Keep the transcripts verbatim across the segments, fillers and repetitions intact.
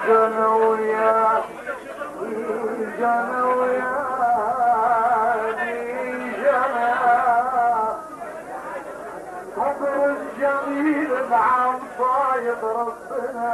جنى ويا جنى ويا جنى قبر الجميل نعم صايد ربنا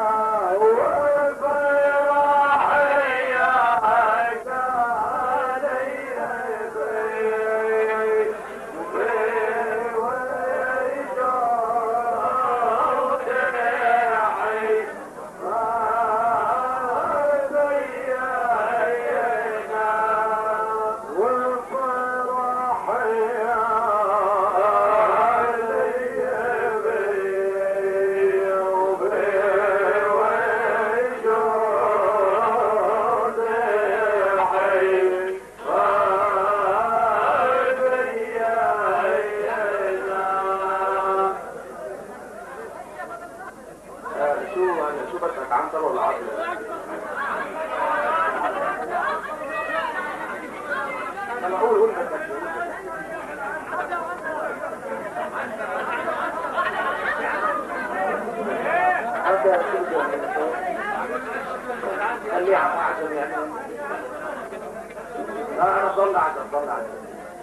خليه عشان يعني لا انا ضل عشان ضل عشان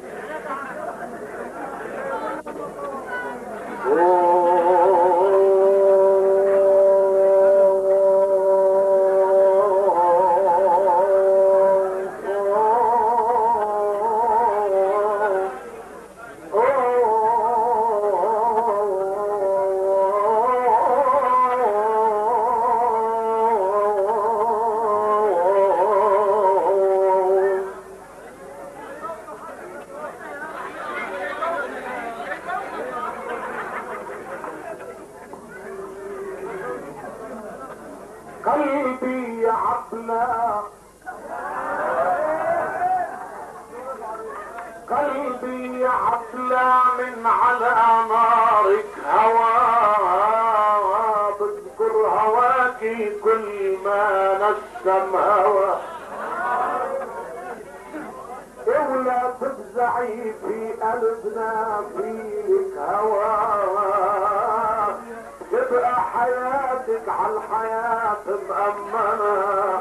قلبي يا عبلا قلبي يا عبلا من على نارك هوا بذكر هواكي كل ما نسم هوا ولا تفزعي في قلبنا فيك هوا تبقى حياتك على الحياة مأمنة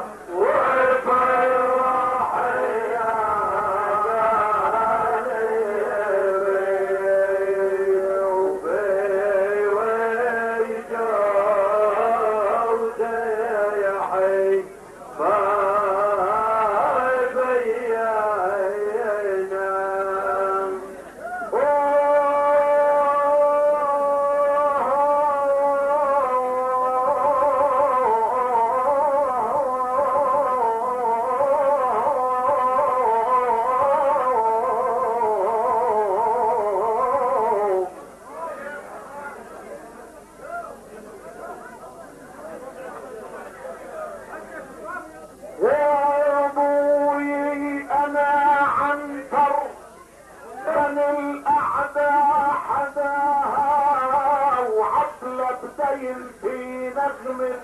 في نغمة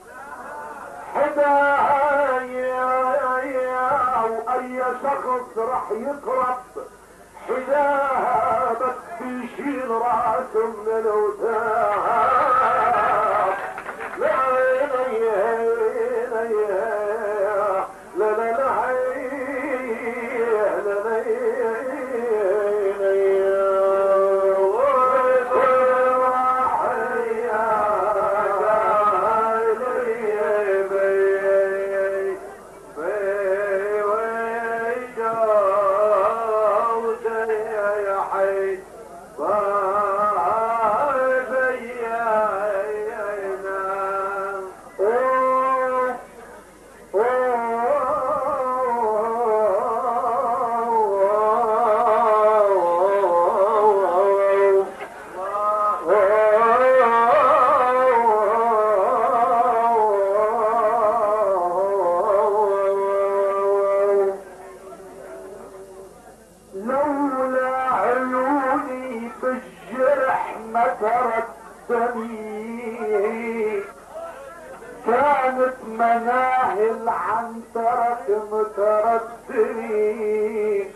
حدايا وأي شخص رح يقرب حداها بس بيشيل راسه من الوثاق لا لا لا لا كانت مناهل عن ترك مترددين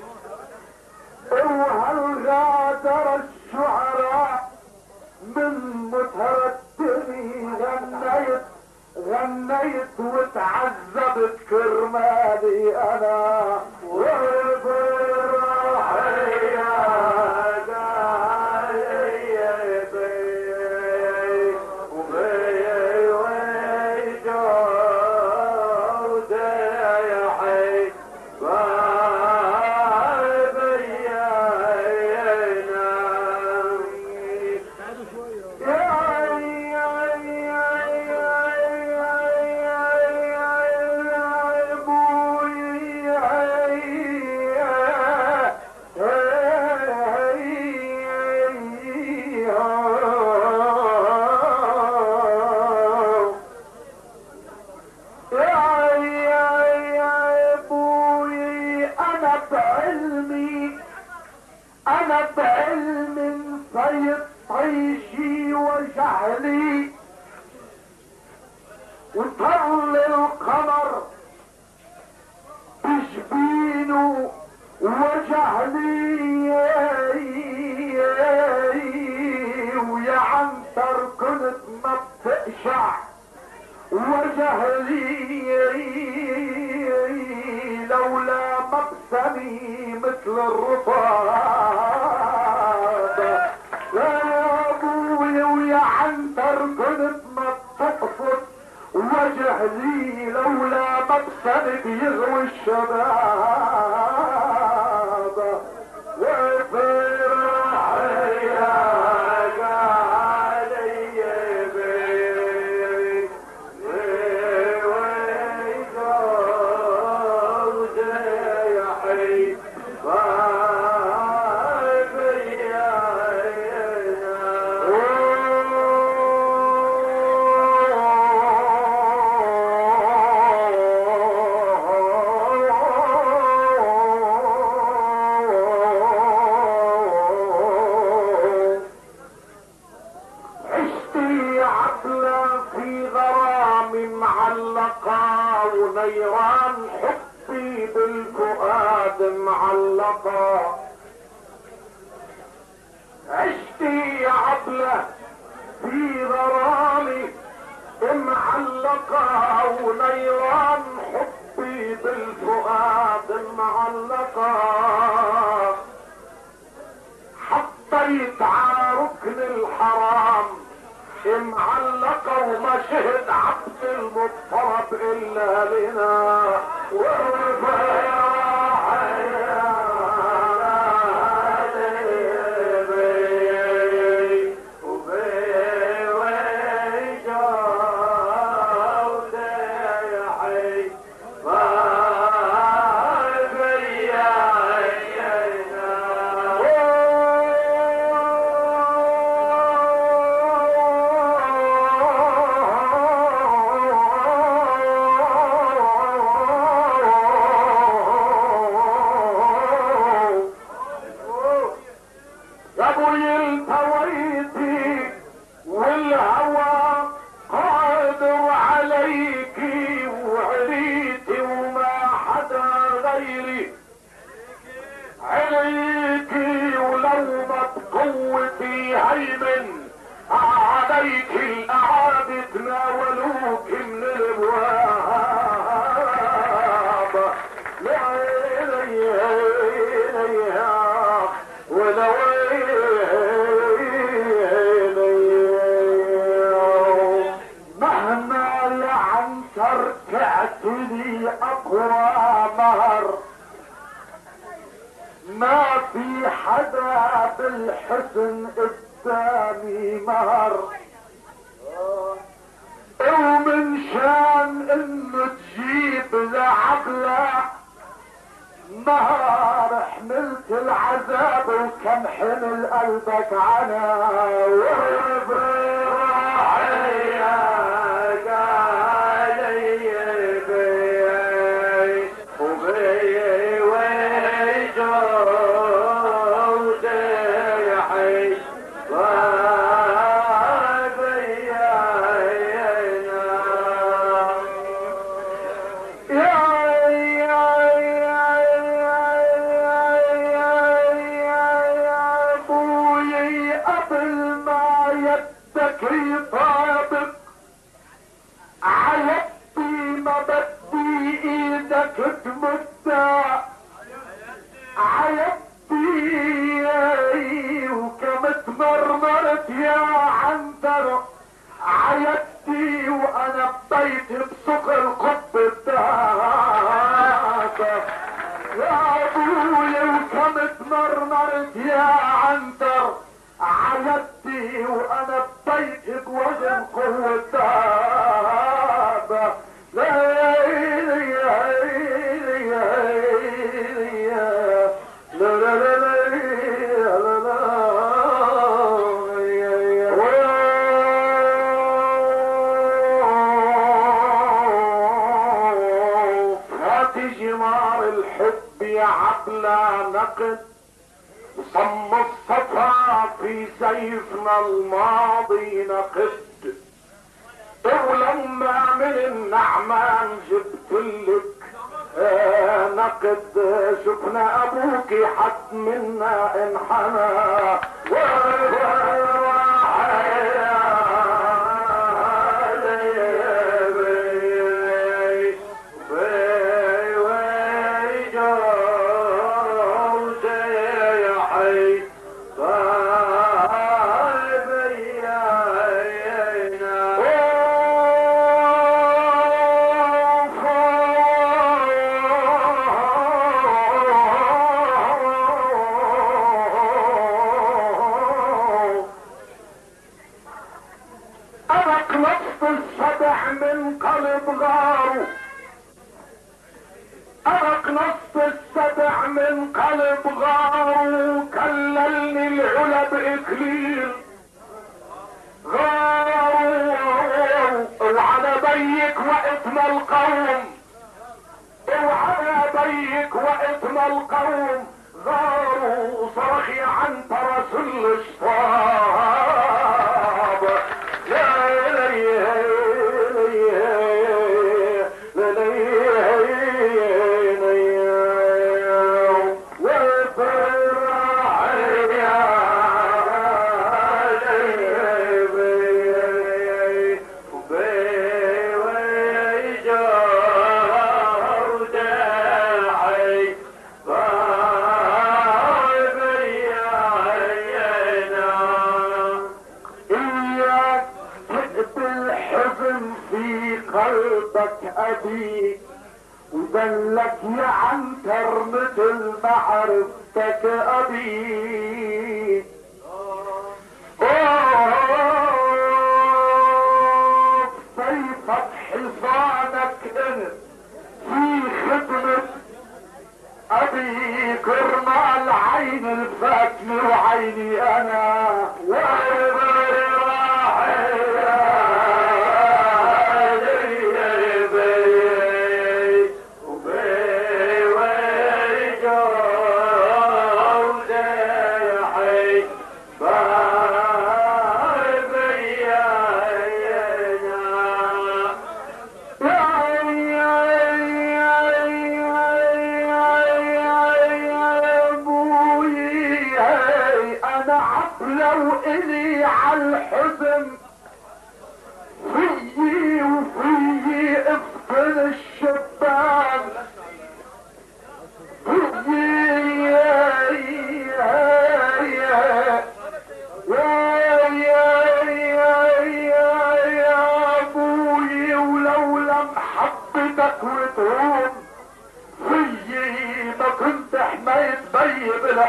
وهل غادر الشعراء من مترددين غنيت تهنيت وتعذبت كرمالي انا وبالراحة انا بعلم صيد طيشي وجهلي وطل القمر بجبينه وجهلي ويا عنتر كنت ما بتقشع وجهلي لولا مبسمي مثل الرطاب يا ابوي ويا عنتر كنت ما بتقصد وجهلي لولا مبسمي بيغوي الشباب ونيران حبي بالفؤاد معلقة عشتي عبلة في غرامي معلقة ونيران حبي بالفؤاد معلقة حطيت على ركن الحرام معلقة وما شهد عبد المضطرب الا لنا عليكي ولو ما بقوتي هيمن عليك الاعادي تناولوك من الابواب لعينيها ولو مهما لعنتر تعتني اقوى مهر ما في حدا بالحسن قدامي مهر ومن شان انه تجيب لعبلة مهر حملت العذاب وكم حمل قلبك عنا طاب نكت مدة عيبتي وكم تمرمرت يا عنتر عيبتي وانا ببيت بسوق القب الدهب يا ابوي وكم تمرمرت يا عنتر عيبتي وانا ببيت بوزن قوة الدهب جمار الحب يا عبلة نقد صم الصفا في سيفنا الماضي نقد ولما من النعمان جبتلك آه نقد شفنا ابوك حد منا انحنى من قلب غاره ارق نص السبع من قلب غاره كللني العلا باكليل غاره وعلى بيك وقت ما القوم وعلى بيك وقت ما القوم غاروا صرخ يا عنتر رسول الشطاب يا أبيك ودلك يا عنتر مثل ما عرفتك أبيك سيفك حصانك انت في خدمة أبيك رمال عين الفاتنة وعيني أنا لو إلي عالحزن فيي وفيي افقد الشبان فيي يا يا يا يا يا ابوي ولو لم حبتك وتهون فيي ما كنت حميت بي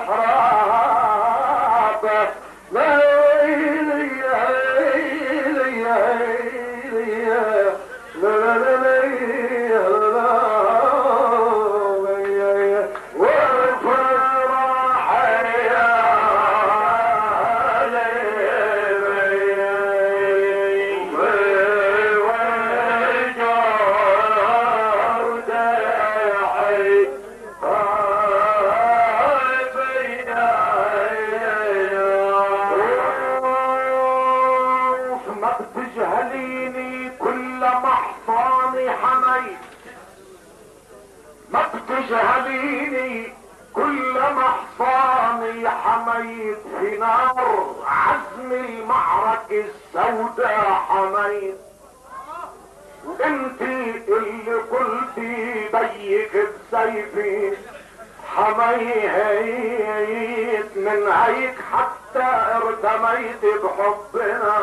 بالحراب لا تجهليني كل محصاني حميت ما بتجهليني كل محصاني حميت في نار عزم المعركة السوداء حميت وانتي اللي قلتي بي فيك بسيفي حميت من هيك حتى ارتميت بحبنا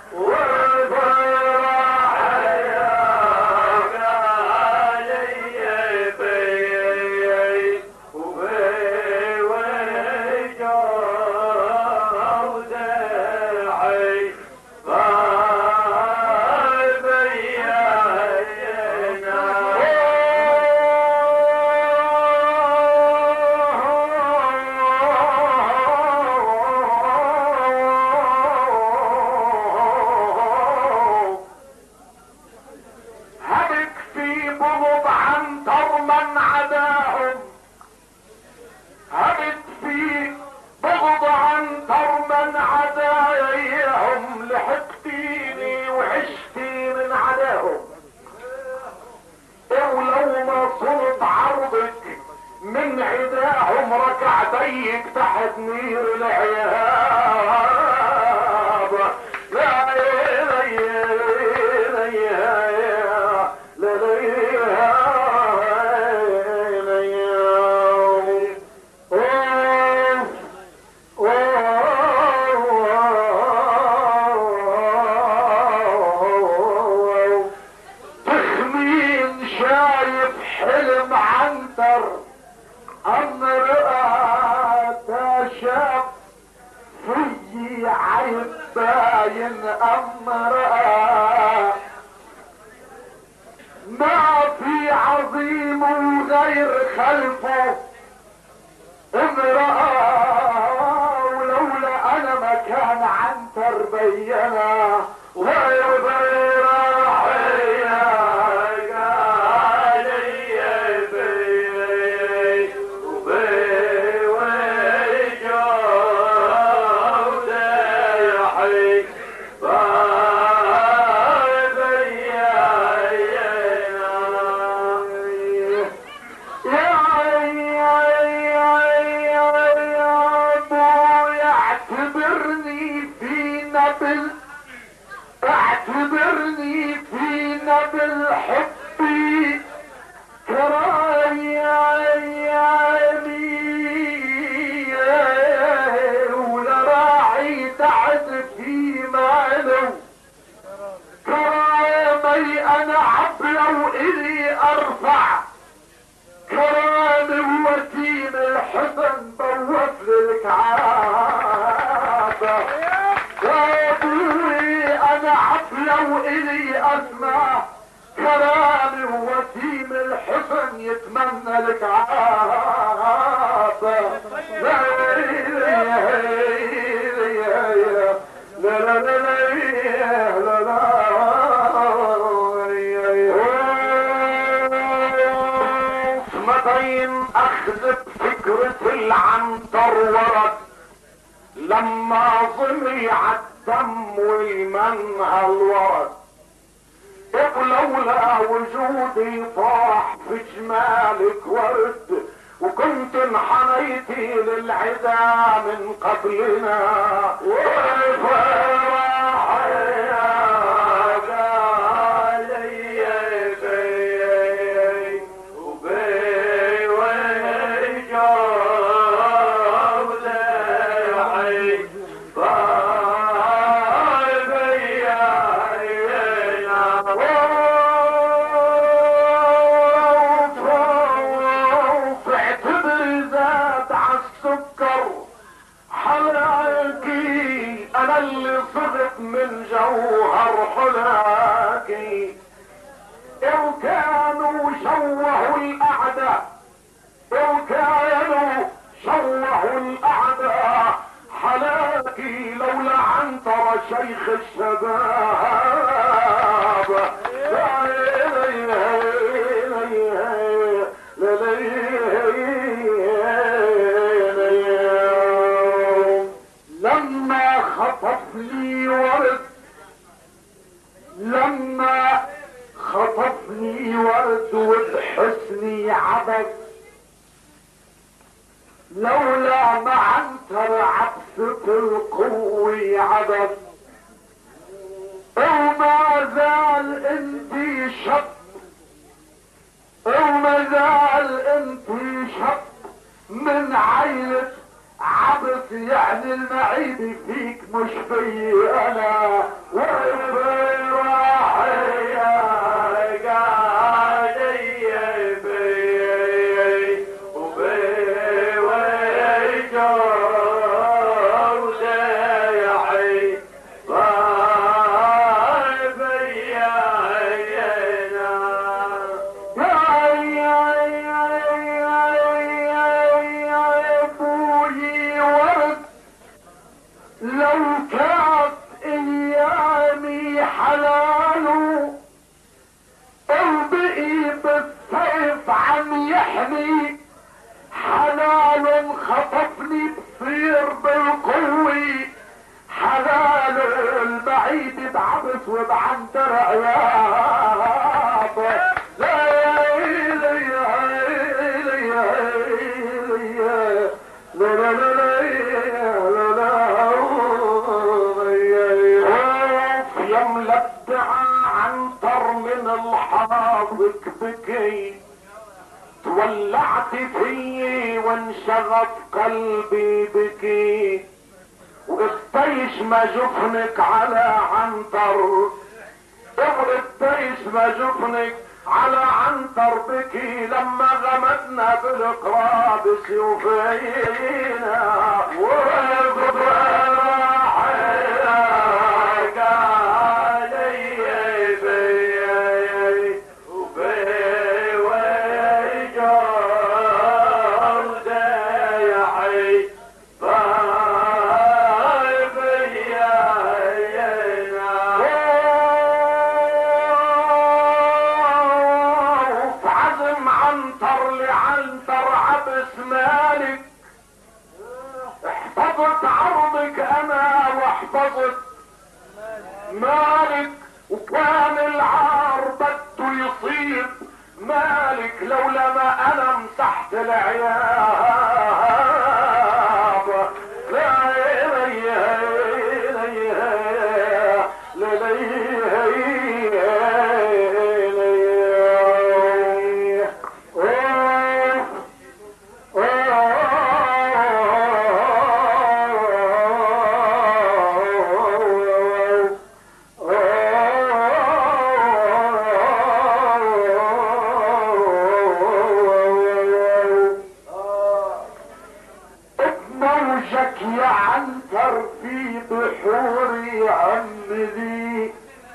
ركعتيك تحت نير العياب لا تخمين شايف حلم عنتر امرأة شاف في عيب باين امرأة ما في عظيم وغير خلفه امرأة ولولا انا ما كان عنتر بينا غير غير اعتبرني فينا بالحب كرايمي ولا راعي تعد في ماله كرامي انا عبلة والي ارفع كرامي ووتيم الحسن بوف للكعابة انا عبلة والي اسمع كلامي ووسيم الحسن يتمنى لك عابة لا لا لا لا لا متين اخذ بفكرة العنتر ورد لما ظلي عالدم والمنها الورد ولولا وجودي طاح في جمالك ورد وكنت انحنيتي للعدا من قبلنا وفرح يا قالي بي وبي وجاب لحي انا اللي صرت من جوهر حلاكي ان كانوا شوهوا الاعداء ان كانوا شوهوا الاعداء حلاكي لولا عنتر شيخ الشباب لما خطف لي ورد لما خطفني ورد وبحسني عبد لولا ما عنتر عبسة القوة عبد وما زال انتي شط وما زال من عيلة عبس يعني المعيب فيك مش في انا وفي راحية قاعدي بي وبي ويجور ديحي لو كانت ايامي حلاله البقي بالسيف عم يحمي حلال خطفني بصير بالقوي حلال البعيد بعبس وبعنتر عياب لا لا لا لا عنتر من الحاضك بكي تولعت فيي وانشغف قلبي بكي واختيش ما جفنك على عنتر اختيش ما جفنك على عنتر بكي لما غمدنا بالقراب سيوفينا احفظت عرضك انا واحفظت مالك وكان العار بده يصيب مالك لولا ما انا مسحت العياب لا يا عنتر في بحوري عمدي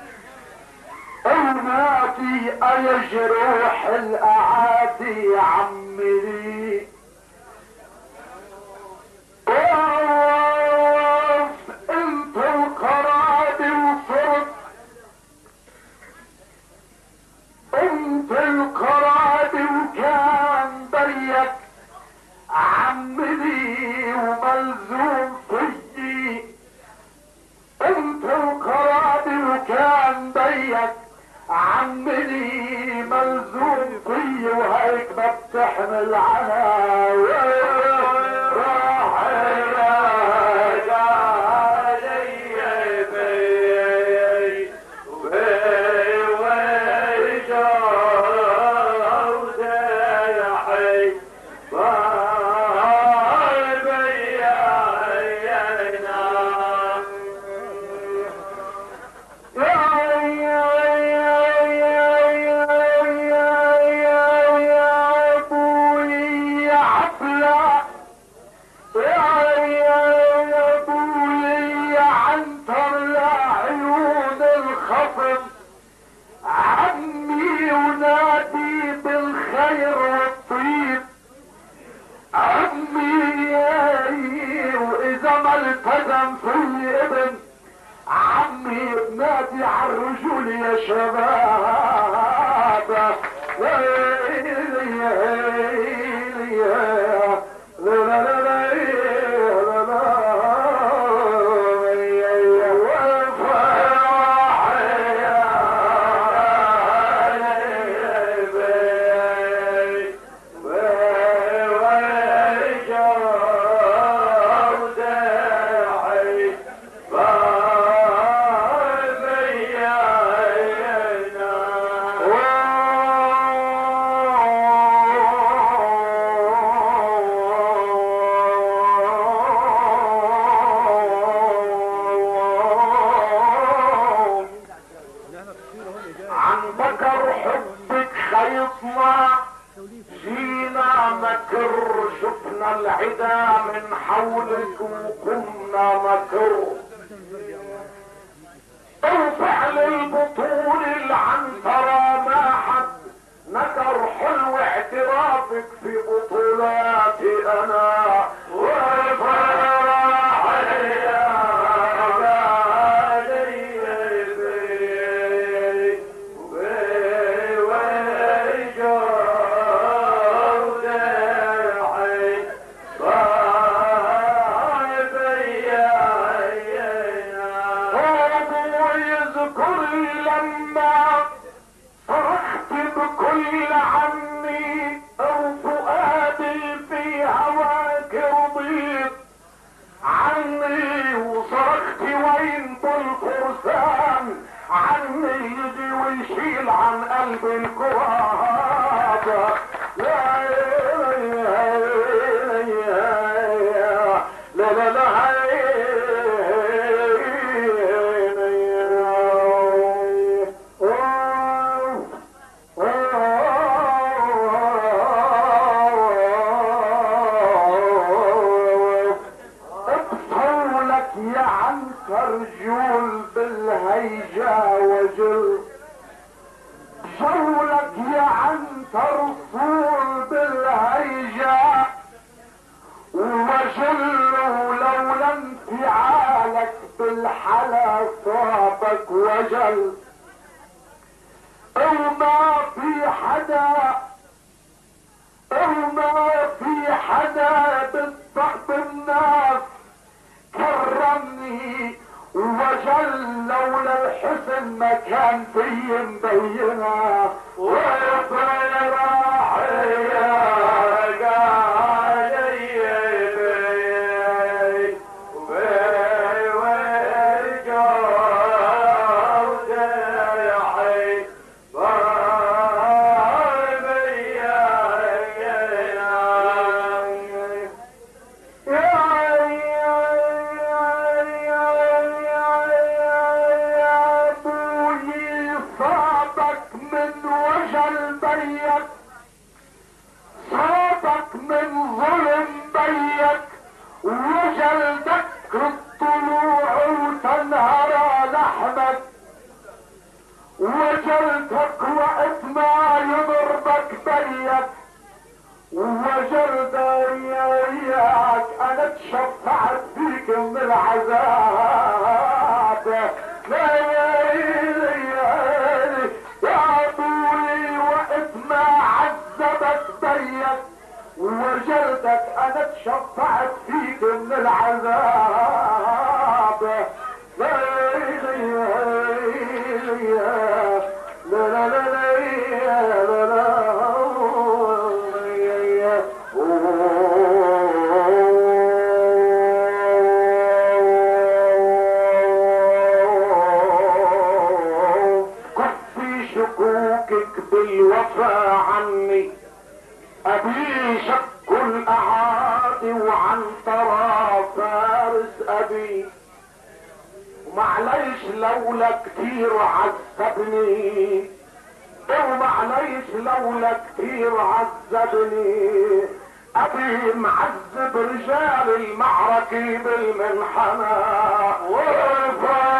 الماتي ايجروح الاعادي عمدي اوف انت القرادي وصرت انت القرادي وكان بريك عمدي وملزوم فيي انت القرادي وكان بيك عمدي ملزوم فيي وهيك بتحمل على عمي ونادي بالخير والطيب عمي واذا ما التزم في ابن عمي بنادي على الرجول يا شباب لا لا لا عن بكر حبك خيطنا جينا مكر شفنا العدا من حولك وقمنا مكر وفعل البطول العنترة ما حد نكر حلو اعترافك في بطولاتي انا وفرح يا بكل عني او فؤادي في هواك رضيت عني وصرخت وين بالفرسان عني يجي ويشيل عن قلبي الكراب لا لا لا لا رجول بالهيجا وجل جولك يا عنتر صول بالهيجا وجل ولولا انفعالك بالحلا صابك وجل وما في حدا وما في حدا بالصحب الناس كرمني وجل لولا الحزن ما كان في مبينه وفرح يا صابك من ظلم بيك وجلدك الطلوع وتنهر لحمك وجلدك وقت ما يضربك بيك وجلد اياك انا اتشفعت فيك من العذاب لا يا ابوي وقت ما عذبك بيك وجلدك انا اتشفعت فيك من العذاب لا لا لا لا لا بالوفا عني ابي شك الاعادي وعن ترى فارس ابي ومعليش لولا كتير عذبني ومعليش لولا كتير عذبني ابي معذب رجال المعركة بالمنحنى وفا